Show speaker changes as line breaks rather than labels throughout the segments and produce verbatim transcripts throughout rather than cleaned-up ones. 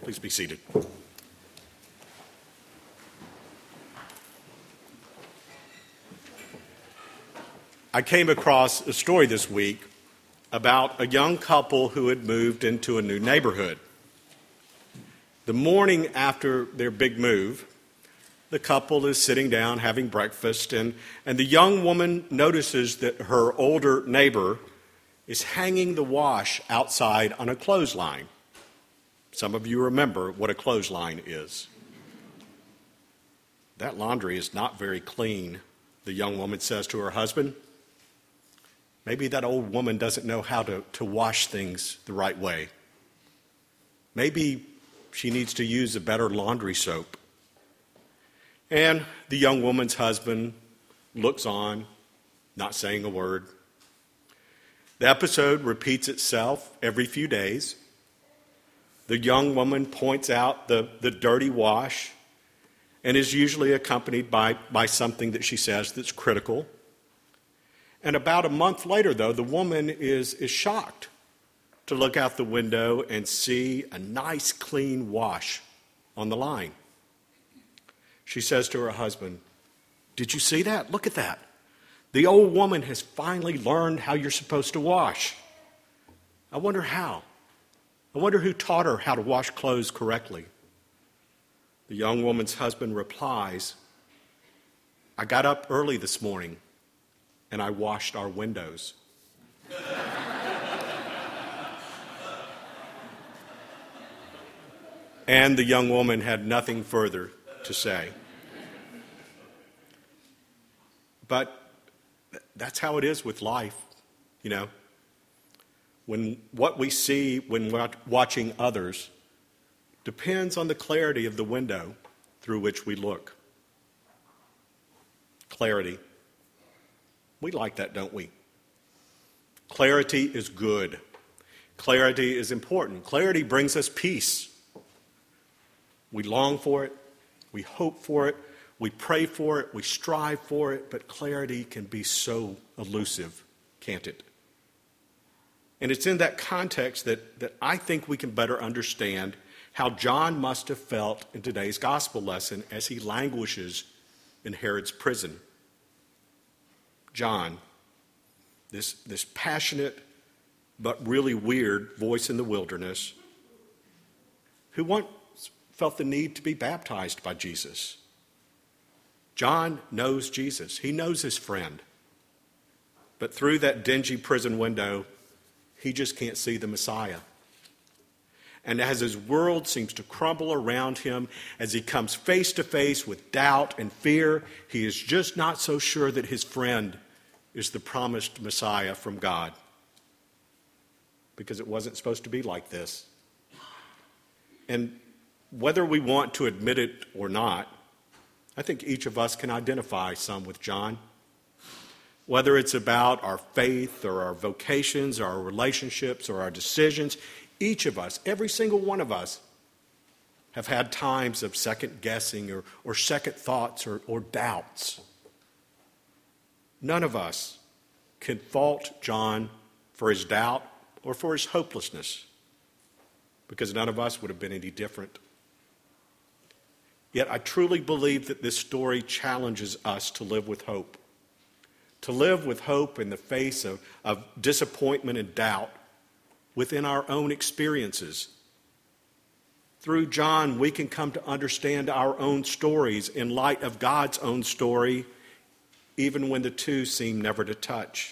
Please be seated. I came across a story this week about a young couple who had moved into a new neighborhood. The morning after their big move, the couple is sitting down having breakfast, and, and the young woman notices that her older neighbor is hanging the wash outside on a clothesline. Some of you remember what a clothesline is. That laundry is not very clean, the young woman says to her husband. Maybe that old woman doesn't know how to, to wash things the right way. Maybe she needs to use a better laundry soap. And the young woman's husband looks on, not saying a word. The episode repeats itself every few days. The young woman points out the, the dirty wash and is usually accompanied by, by something that she says that's critical. And about a month later, though, the woman is, is shocked to look out the window and see a nice, clean wash on the line. She says to her husband, "Did you see that? Look at that. The old woman has finally learned how you're supposed to wash. I wonder how. I wonder who taught her how to wash clothes correctly." The young woman's husband replies, "I got up early this morning and I washed our windows." And the young woman had nothing further to say. But that's how it is with life, you know. When what we see when we're watching others depends on the clarity of the window through which we look. Clarity. We like that, don't we? Clarity is good. Clarity is important. Clarity brings us peace. We long for it. We hope for it. We pray for it. We strive for it. But clarity can be so elusive, can't it? And it's in that context that, that I think we can better understand how John must have felt in today's gospel lesson as he languishes in Herod's prison. John, this, this passionate but really weird voice in the wilderness, who once felt the need to be baptized by Jesus. John knows Jesus. He knows his friend. But through that dingy prison window, he just can't see the Messiah. And as his world seems to crumble around him, as he comes face to face with doubt and fear, he is just not so sure that his friend is the promised Messiah from God. Because it wasn't supposed to be like this. And whether we want to admit it or not, I think each of us can identify some with John. Whether it's about our faith or our vocations or our relationships or our decisions, each of us, every single one of us, have had times of second guessing or, or second thoughts or, or doubts. None of us can fault John for his doubt or for his hopelessness, because none of us would have been any different. Yet I truly believe that this story challenges us to live with hope. To live with hope in the face of, of disappointment and doubt within our own experiences. Through John, we can come to understand our own stories in light of God's own story, even when the two seem never to touch.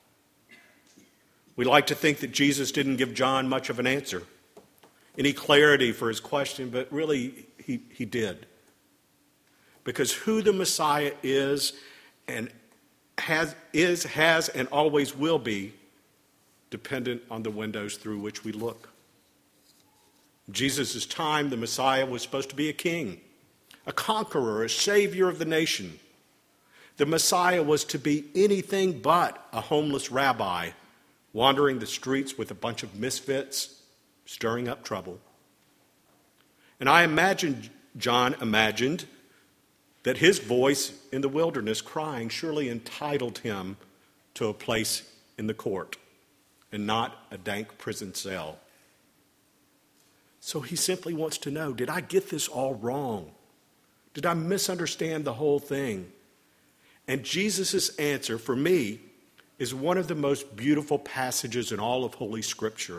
We like to think that Jesus didn't give John much of an answer, any clarity for his question, but really he, he did. Because who the Messiah is and has, is, has, and always will be dependent on the windows through which we look. In Jesus' time, the Messiah was supposed to be a king, a conqueror, a savior of the nation. The Messiah was to be anything but a homeless rabbi wandering the streets with a bunch of misfits, stirring up trouble. And I imagine John imagined that his voice in the wilderness crying surely entitled him to a place in the court and not a dank prison cell. So he simply wants to know, did I get this all wrong? Did I misunderstand the whole thing? And Jesus' answer, for me, is one of the most beautiful passages in all of Holy Scripture.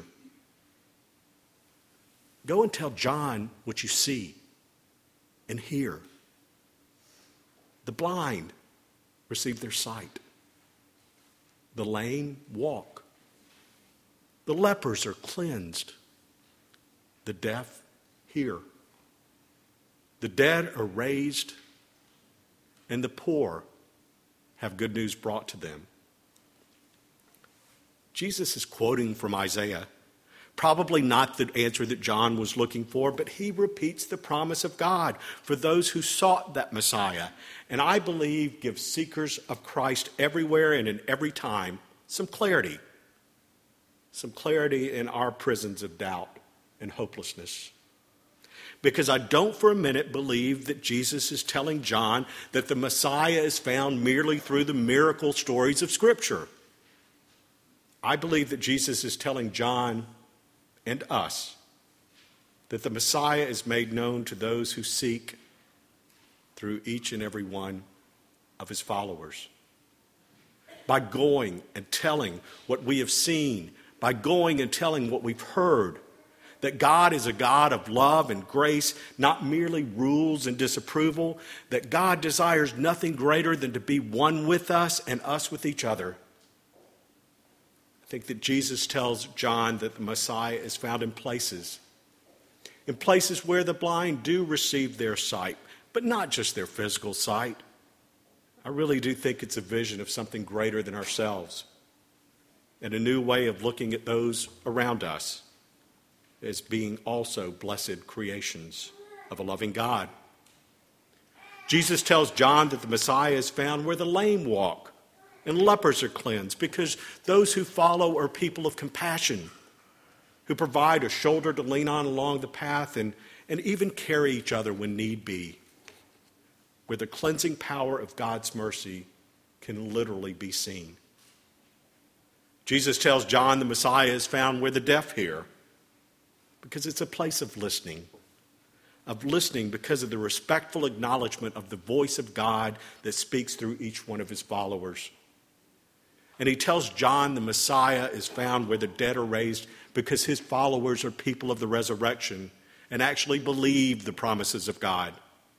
Go and tell John what you see and hear. The blind receive their sight. The lame walk. The lepers are cleansed. The deaf hear. The dead are raised. And the poor have good news brought to them. Jesus is quoting from Isaiah. Probably not the answer that John was looking for, but he repeats the promise of God for those who sought that Messiah. And I believe gives seekers of Christ everywhere and in every time some clarity. Some clarity in our prisons of doubt and hopelessness. Because I don't for a minute believe that Jesus is telling John that the Messiah is found merely through the miracle stories of Scripture. I believe that Jesus is telling John and us that the Messiah is made known to those who seek through each and every one of his followers. By going and telling what we have seen, by going and telling what we've heard, that God is a God of love and grace, not merely rules and disapproval, that God desires nothing greater than to be one with us and us with each other. I think that Jesus tells John that the Messiah is found in places, in places where the blind do receive their sight, but not just their physical sight. I really do think it's a vision of something greater than ourselves and a new way of looking at those around us as being also blessed creations of a loving God. Jesus tells John that the Messiah is found where the lame walk and lepers are cleansed, because those who follow are people of compassion, who provide a shoulder to lean on along the path and, and even carry each other when need be, where the cleansing power of God's mercy can literally be seen. Jesus tells John the Messiah is found where the deaf hear, because it's a place of listening, of listening because of the respectful acknowledgement of the voice of God that speaks through each one of his followers. And he tells John the Messiah is found where the dead are raised because his followers are people of the resurrection and actually believe the promises of God.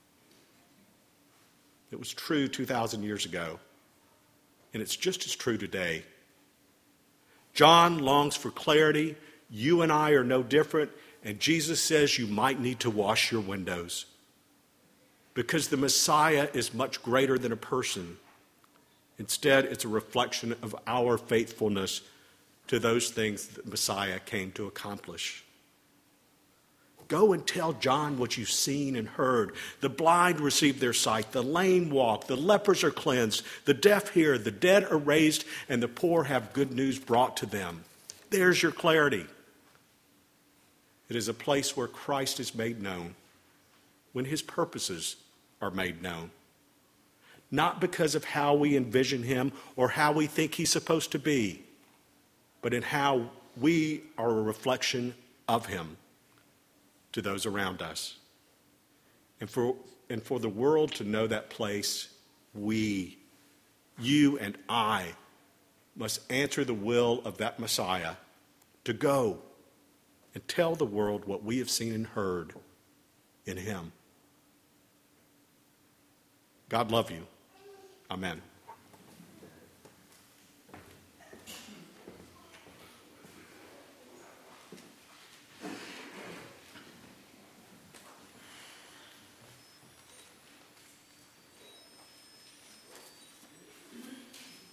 It was true two thousand years ago, and it's just as true today. John longs for clarity. You and I are no different, and Jesus says you might need to wash your windows because the Messiah is much greater than a person. Instead, it's a reflection of our faithfulness to those things that Messiah came to accomplish. Go and tell John what you've seen and heard. The blind receive their sight, the lame walk, the lepers are cleansed, the deaf hear, the dead are raised, and the poor have good news brought to them. There's your clarity. It is a place where Christ is made known, when his purposes are made known. Not because of how we envision him or how we think he's supposed to be, but in how we are a reflection of him to those around us. And for, and for the world to know that place, we, you and I, must answer the will of that Messiah to go and tell the world what we have seen and heard in him. God love you. Amen.